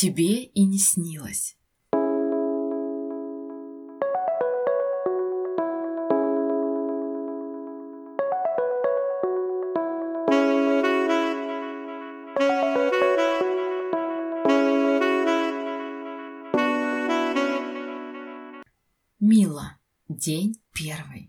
Тебе и не снилось. Мила. День первый.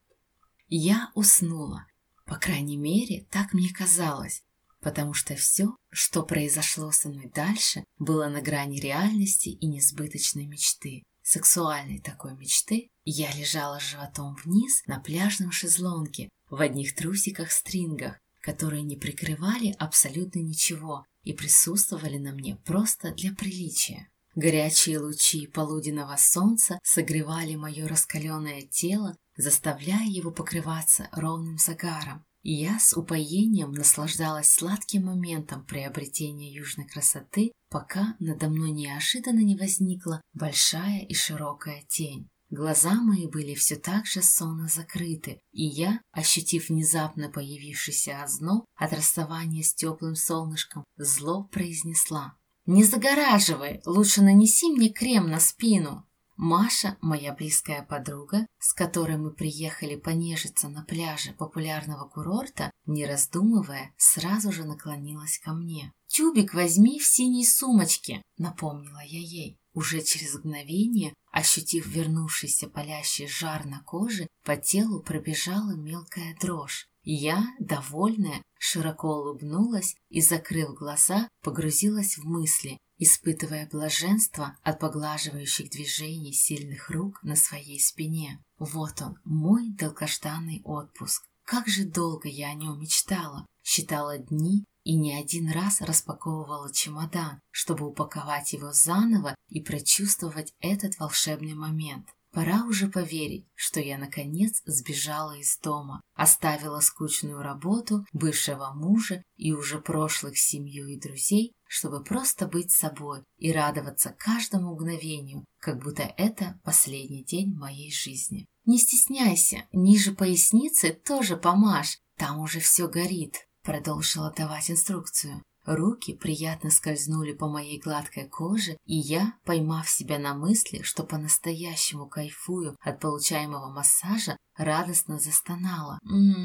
Я уснула. По крайней мере, так мне казалось, потому что все, что произошло со мной дальше, было на грани реальности и несбыточной мечты. Сексуальной такой мечты. Я лежала животом вниз на пляжном шезлонге в одних трусиках-стрингах, которые не прикрывали абсолютно ничего и присутствовали на мне просто для приличия. Горячие лучи полуденного солнца согревали мое раскаленное тело, заставляя его покрываться ровным загаром. И я с упоением наслаждалась сладким моментом приобретения южной красоты, пока надо мной неожиданно не возникла большая и широкая тень. Глаза мои были все так же сонно закрыты, и я, ощутив внезапно появившийся озноб от расставания с теплым солнышком, зло произнесла: «Не загораживай, лучше нанеси мне крем на спину». Маша, моя близкая подруга, с которой мы приехали понежиться на пляже популярного курорта, не раздумывая, сразу же наклонилась ко мне. «Тюбик возьми в синей сумочке», — напомнила я ей. Уже через мгновение, ощутив вернувшийся палящий жар на коже, по телу пробежала мелкая дрожь. Я, довольная, широко улыбнулась и, закрыв глаза, погрузилась в мысли, испытывая блаженство от поглаживающих движений сильных рук на своей спине. Вот он, мой долгожданный отпуск. Как же долго я о нем мечтала, считала дни и не один раз распаковывала чемодан, чтобы упаковать его заново и прочувствовать этот волшебный момент. Пора уже поверить, что я наконец сбежала из дома, оставила скучную работу, бывшего мужа и уже прошлых семью и друзей, чтобы просто быть собой и радоваться каждому мгновению, как будто это последний день моей жизни. «Не стесняйся, ниже поясницы тоже помажь, там уже все горит», — продолжила давать инструкцию. Руки приятно скользнули по моей гладкой коже, и я, поймав себя на мысли, что по-настоящему кайфую от получаемого массажа, радостно застонала.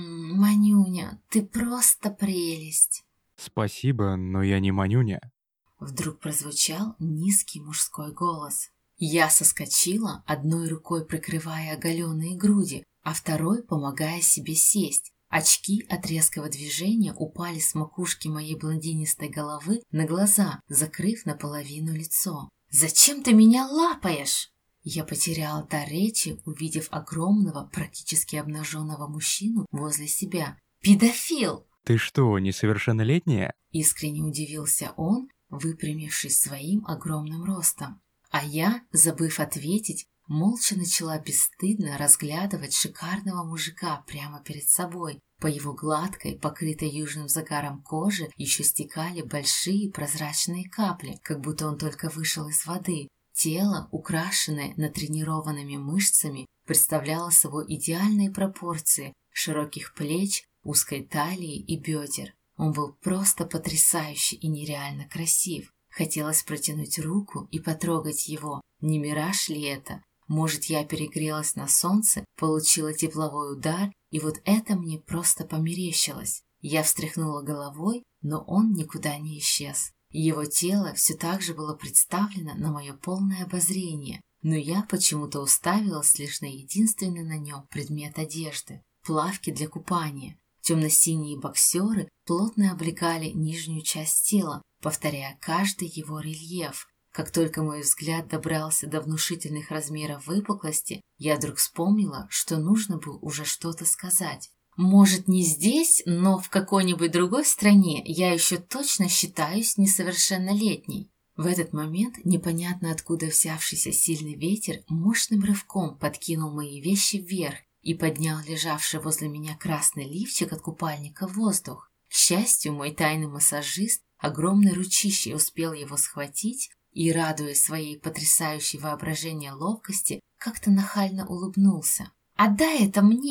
Манюня, ты просто прелесть!» «Спасибо, но я не Манюня». Вдруг прозвучал низкий мужской голос. Я соскочила, одной рукой прикрывая оголенные груди, а второй помогая себе сесть. Очки от резкого движения упали с макушки моей блондинистой головы на глаза, закрыв наполовину лицо. «Зачем ты меня лапаешь?» Я потеряла дар речи, увидев огромного, практически обнаженного мужчину возле себя. «Педофил!» «Ты что, несовершеннолетняя?» Искренне удивился он, выпрямившись своим огромным ростом. А я, забыв ответить, молча начала бесстыдно разглядывать шикарного мужика прямо перед собой. По его гладкой, покрытой южным загаром коже еще стекали большие прозрачные капли, как будто он только вышел из воды. Тело, украшенное натренированными мышцами, представляло собой идеальные пропорции широких плеч, узкой талии и бедер. Он был просто потрясающе и нереально красив. Хотелось протянуть руку и потрогать его. Не мираж ли это? Может, я перегрелась на солнце, получила тепловой удар, и вот это мне просто померещилось. Я встряхнула головой, но он никуда не исчез. Его тело все так же было представлено на мое полное обозрение, но я почему-то уставилась лишь на единственный на нем предмет одежды – плавки для купания. Темно-синие боксеры плотно облегали нижнюю часть тела, повторяя каждый его рельеф. Как только мой взгляд добрался до внушительных размеров выпуклости, я вдруг вспомнила, что нужно было уже что-то сказать. Может, не здесь, но в какой-нибудь другой стране я еще точно считаюсь несовершеннолетней. В этот момент непонятно откуда взявшийся сильный ветер мощным рывком подкинул мои вещи вверх и поднял лежавший возле меня красный лифчик от купальника в воздух. К счастью, мой тайный массажист огромной ручищей успел его схватить и, радуясь своей потрясающей воображения ловкости, как-то нахально улыбнулся. «Отдай это мне!»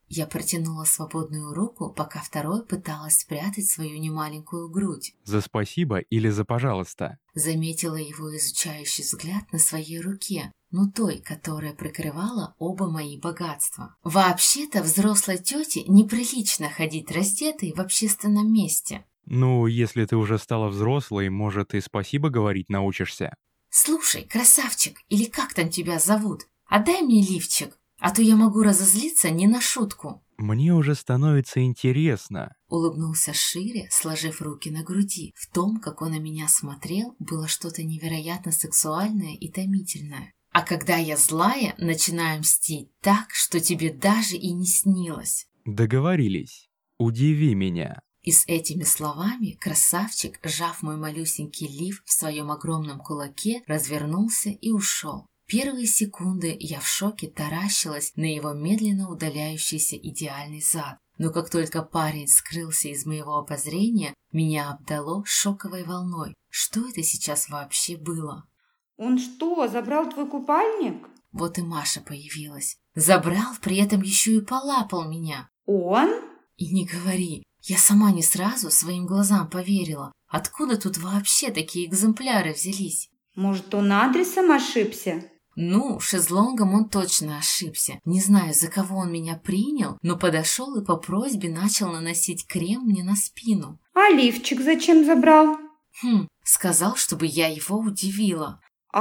Я протянула свободную руку, пока второй пыталась спрятать свою немаленькую грудь. За спасибо или за пожалуйста? Заметила его изучающий взгляд на своей руке, той, которая прикрывала оба мои богатства. Вообще-то взрослой тете неприлично ходить раздетой в общественном месте. Ну, если ты уже стала взрослой, может, и спасибо говорить научишься. Слушай, красавчик, или как там тебя зовут, отдай мне лифчик, а то я могу разозлиться не на шутку. Мне уже становится интересно. Улыбнулся шире, сложив руки на груди. В том, как он на меня смотрел, было что-то невероятно сексуальное и томительное. А когда я злая, начинаю мстить так, что тебе даже и не снилось. Договорились. Удиви меня. И с этими словами красавчик, сжав мой малюсенький лиф в своем огромном кулаке, развернулся и ушел. Первые секунды я в шоке таращилась на его медленно удаляющийся идеальный зад. Но как только парень скрылся из моего обозрения, меня обдало шоковой волной. Что это сейчас вообще было? Он что, забрал твой купальник? Вот и Маша появилась. Забрал, при этом еще и полапал меня. Он? И не говори. Я сама не сразу своим глазам поверила. Откуда тут вообще такие экземпляры взялись? Может, он адресом ошибся? Шезлонгом он точно ошибся. Не знаю, за кого он меня принял, но подошел и по просьбе начал наносить крем мне на спину. А лифчик зачем забрал? Сказал, чтобы я его удивила.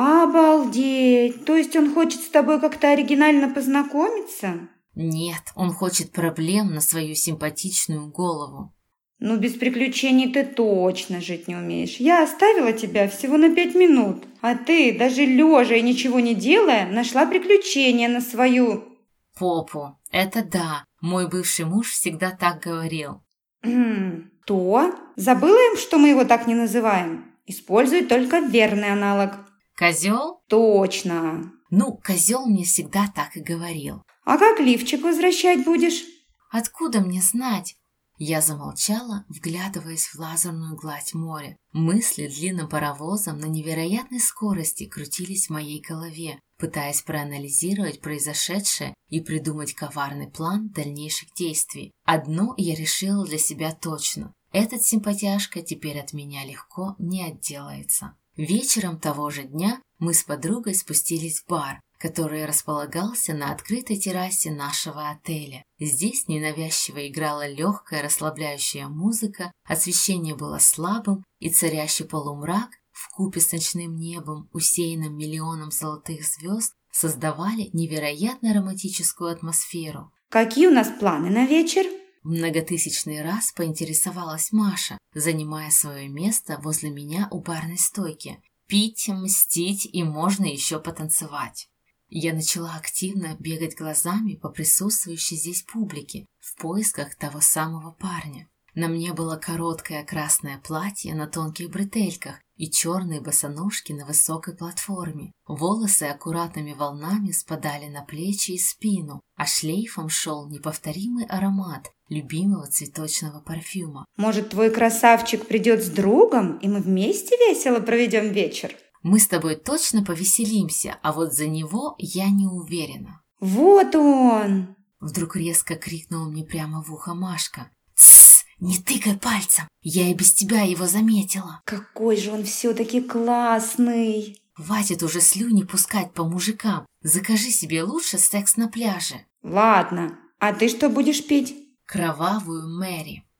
Обалдеть! То есть он хочет с тобой как-то оригинально познакомиться? Нет, он хочет проблем на свою симпатичную голову. Без приключений ты точно жить не умеешь. Я оставила тебя всего на 5 минут, а ты, даже лежа и ничего не делая, нашла приключения на свою... Попу. Это да, мой бывший муж всегда так говорил. То? Забыла им, что мы его так не называем? Используй только верный аналог. Козел? Точно. Козел мне всегда так и говорил. А как лифчик возвращать будешь? Откуда мне знать? Я замолчала, вглядываясь в лазурную гладь моря. Мысли длинным паровозом на невероятной скорости крутились в моей голове, пытаясь проанализировать произошедшее и придумать коварный план дальнейших действий. Одно я решила для себя точно. Этот симпатяшка теперь от меня легко не отделается. Вечером того же дня мы с подругой спустились в бар, который располагался на открытой террасе нашего отеля. Здесь ненавязчиво играла легкая расслабляющая музыка, освещение было слабым, и царящий полумрак вкупе с ночным небом, усеянным миллионом золотых звезд, создавали невероятно романтическую атмосферу. Какие у нас планы на вечер? В многотысячный раз поинтересовалась Маша, занимая свое место возле меня у барной стойки. Пить, мстить и можно еще потанцевать. Я начала активно бегать глазами по присутствующей здесь публике в поисках того самого парня. На мне было короткое красное платье на тонких бретельках и черные босоножки на высокой платформе. Волосы аккуратными волнами спадали на плечи и спину, а шлейфом шел неповторимый аромат любимого цветочного парфюма. Может, твой красавчик придет с другом, и мы вместе весело проведем вечер? Мы с тобой точно повеселимся, а вот за него я не уверена. Вот он! Вдруг резко крикнула мне прямо в ухо Машка. «Тссс! Не тыкай пальцем! Я и без тебя его заметила!» Какой же он все-таки классный! Хватит уже слюни пускать по мужикам. Закажи себе лучше секс на пляже. Ладно, а ты что будешь пить? Кровавую Мэри.